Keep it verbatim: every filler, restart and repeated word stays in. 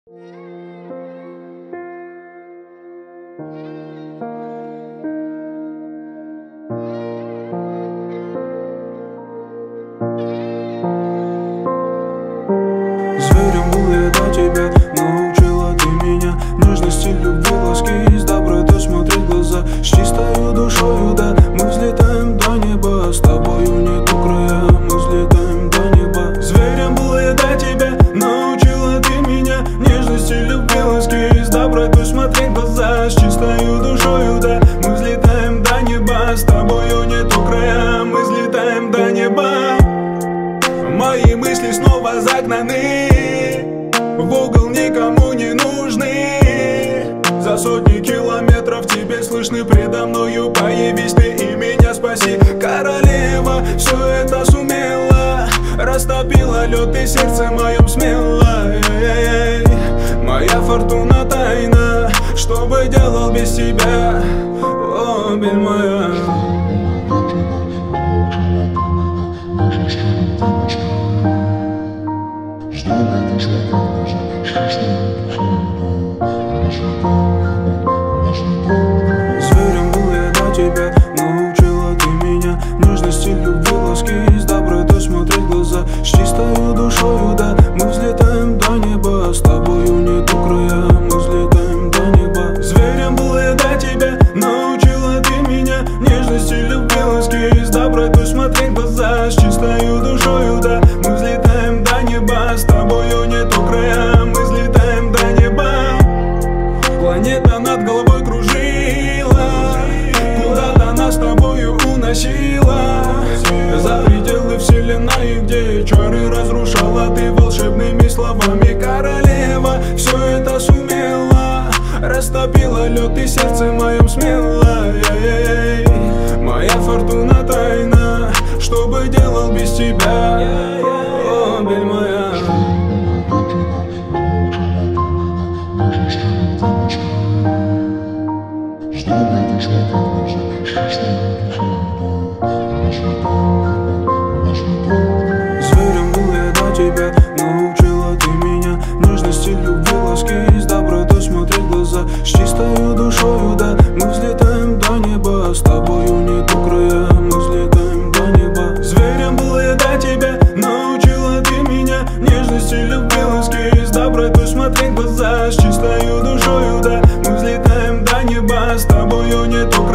Зверем был я до тебя, научила ты меня нежности, любви, ласки и с добротой смотреть в глаза. С чистою душою, да, мы взлетаем до неба. С тобою нету края, мы взлетаем до неба. Зверем был я до тебя, научила ты меня нежности, любви, ласки и с добротой смотреть в глаза. С чистою душою, да, мы взлетаем до неба. С тобою нету края, мы взлетаем до неба. Мои мысли снова загнаны в угол, никому не нужны. За сотни километров тебе слышны предо мною. Появись ты и меня спаси, королева. Все это сумела, растопила лед и сердце моем смело. Моя фортуна тайна, что бы делал без тебя, о, бель моя. Зверем был я до тебя, научила ты меня нежности, любви, ласки и с добротой смотреть в глаза. С чистою душою, да, мы взлетаем до неба. С тобою нету края, мы взлетаем до неба. Зверем был я до тебя, научила ты меня нежности, любви, ласки и с добротой смотреть в глаза. С чистою душою, да, мы взлетаем до неба. С тобою нету края, мы взлетаем до неба. Планета над головой кружила, куда-то нас с тобою уносила за пределы вселенной, где чары разрушала ты волшебными словами. Королева, все это сумела, растопила лед и сердце моем смело. Моя фортуна тайна, что бы делал без тебя, о, бель моя. Зверем был я до тебя, научила ты меня нежности, любви, ласки и с добротой смотреть в глаза. С чистою душою, да, мы взлетаем до неба. С тобою нету края, мы взлетаем до неба. Зверем был я до тебя, научила ты меня нежности, любви, ласки и с добротой смотреть в глаза. С чистою душою, да, мы взлетаем до неба. С тобою нету края.